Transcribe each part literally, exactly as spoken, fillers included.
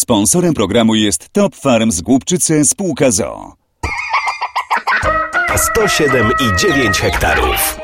Sponsorem programu jest Top Farm z Głubczyce spółka z o o. sto siedem i dziewięć hektarów.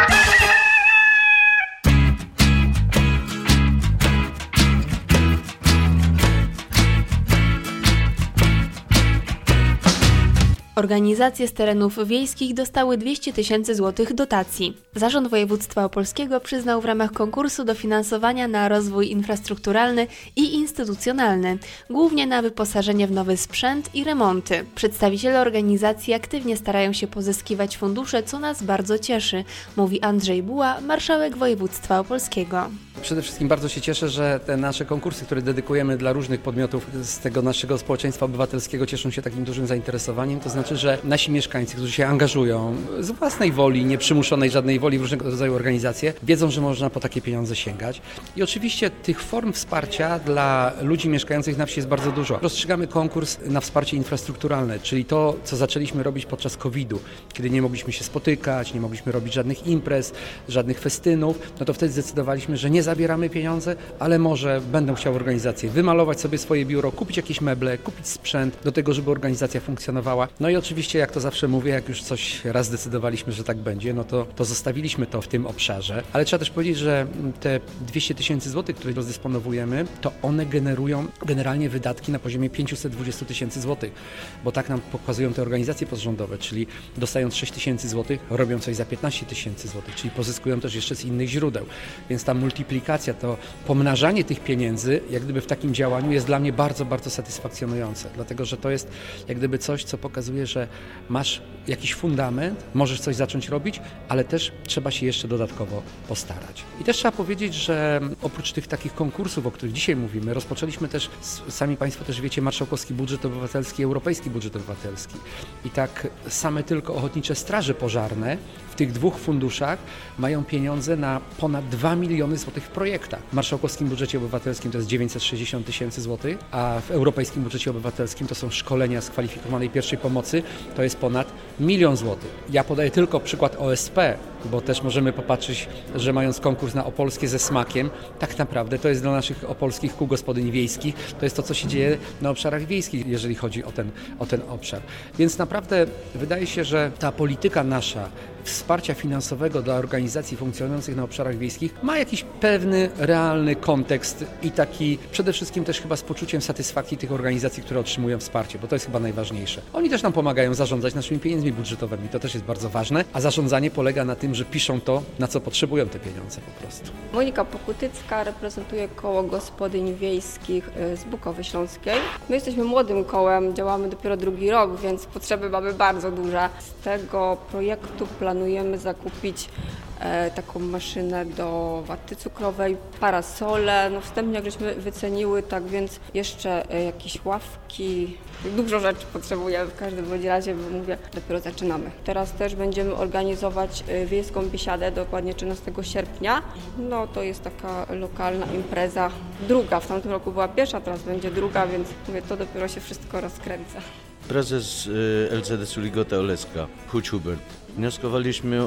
Organizacje z terenów wiejskich dostały dwieście tysięcy złotych dotacji. Zarząd Województwa Opolskiego przyznał w ramach konkursu dofinansowania na rozwój infrastrukturalny i instytucjonalny, głównie na wyposażenie w nowy sprzęt i remonty. Przedstawiciele organizacji aktywnie starają się pozyskiwać fundusze, co nas bardzo cieszy, mówi Andrzej Buła, marszałek Województwa Opolskiego. Przede wszystkim bardzo się cieszę, że te nasze konkursy, które dedykujemy dla różnych podmiotów z tego naszego społeczeństwa obywatelskiego, cieszą się takim dużym zainteresowaniem. To znaczy, że nasi mieszkańcy, którzy się angażują z własnej woli, nieprzymuszonej żadnej woli w różnego rodzaju organizacje, wiedzą, że można po takie pieniądze sięgać. I oczywiście tych form wsparcia dla ludzi mieszkających na wsi jest bardzo dużo. Rozstrzygamy konkurs na wsparcie infrastrukturalne, czyli to, co zaczęliśmy robić podczas kowida, kiedy nie mogliśmy się spotykać, nie mogliśmy robić żadnych imprez, żadnych festynów, no to wtedy zdecydowaliśmy, że nie zabieramy pieniądze, ale może będą chciały organizacje wymalować sobie swoje biuro, kupić jakieś meble, kupić sprzęt do tego, żeby organizacja funkcjonowała. No i oczywiście, jak to zawsze mówię, jak już coś raz zdecydowaliśmy, że tak będzie, no to, to zostawiliśmy to w tym obszarze. Ale trzeba też powiedzieć, że te dwieście tysięcy złotych, które rozdysponowujemy, to one generują generalnie wydatki na poziomie pięćset dwadzieścia tysięcy złotych, bo tak nam pokazują te organizacje pozarządowe, czyli dostając sześć tysięcy złotych, robią coś za piętnaście tysięcy złotych, czyli pozyskują też jeszcze z innych źródeł. Więc ta multiplikacja, to pomnażanie tych pieniędzy, jak gdyby w takim działaniu jest dla mnie bardzo, bardzo satysfakcjonujące, dlatego że to jest jak gdyby coś, co pokazuje, że masz jakiś fundament, możesz coś zacząć robić, ale też trzeba się jeszcze dodatkowo postarać. I też trzeba powiedzieć, że oprócz tych takich konkursów, o których dzisiaj mówimy, rozpoczęliśmy też, sami Państwo też wiecie, marszałkowski budżet obywatelski, europejski budżet obywatelski. I tak same tylko ochotnicze straże pożarne w tych dwóch funduszach mają pieniądze na ponad dwa miliony złotych w projektach. W marszałkowskim budżecie obywatelskim to jest dziewięćset sześćdziesiąt tysięcy złotych, a w europejskim budżecie obywatelskim to są szkolenia z kwalifikowanej pierwszej pomocy, to jest ponad milion złotych. Ja podaję tylko przykład O S P, bo też możemy popatrzeć, że mając konkurs na opolskie ze smakiem, tak naprawdę to jest dla naszych opolskich kół gospodyń wiejskich, to jest to, co się dzieje na obszarach wiejskich, jeżeli chodzi o ten, o ten obszar. Więc naprawdę wydaje się, że ta polityka nasza wsparcia finansowego dla organizacji funkcjonujących na obszarach wiejskich ma jakiś pewny, realny kontekst i taki przede wszystkim też chyba z poczuciem satysfakcji tych organizacji, które otrzymują wsparcie, bo to jest chyba najważniejsze. Oni też nam pomagają zarządzać naszymi pieniędzmi budżetowymi, to też jest bardzo ważne, a zarządzanie polega na tym, że piszą to, na co potrzebują te pieniądze po prostu. Monika Pokutycka, reprezentuje koło gospodyń wiejskich z Bukowy Śląskiej. My jesteśmy młodym kołem, działamy dopiero drugi rok, więc potrzeby mamy bardzo duże. Z tego projektu planujemy zakupić e, taką maszynę do waty cukrowej, parasole, no wstępnie jak żeśmy wyceniły, tak więc jeszcze e, jakieś ławki, dużo rzeczy potrzebujemy w każdym bądź razie, bo mówię, dopiero zaczynamy. Teraz też będziemy organizować e, wiejską biesiadę, dokładnie trzynastego sierpnia. No to jest taka lokalna impreza, druga, w tamtym roku była pierwsza, teraz będzie druga, więc mówię, to dopiero się wszystko rozkręca. Prezes L C D S-u Ligota Oleska, Huć Hubert. Wnioskowaliśmy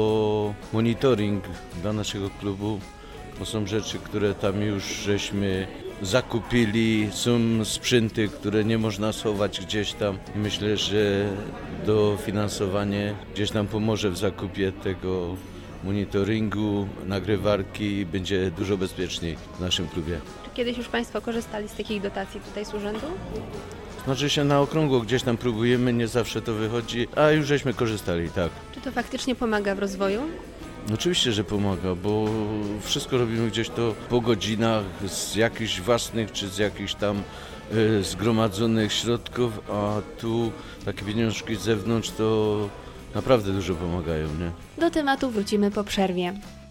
o monitoring dla naszego klubu, bo są rzeczy, które tam już żeśmy zakupili, są sprzęty, które nie można schować gdzieś tam. Myślę, że dofinansowanie gdzieś nam pomoże w zakupie tego monitoringu, nagrywarki, będzie dużo bezpieczniej w naszym klubie. Czy kiedyś już Państwo korzystali z takich dotacji tutaj z urzędu? Znaczy się na okrągło gdzieś tam próbujemy, nie zawsze to wychodzi, a już żeśmy korzystali, tak. Czy to faktycznie pomaga w rozwoju? Oczywiście, że pomaga, bo wszystko robimy gdzieś to po godzinach z jakichś własnych czy z jakichś tam y, zgromadzonych środków, a tu takie pieniążki z zewnątrz to naprawdę dużo pomagają, nie? Do tematu wrócimy po przerwie.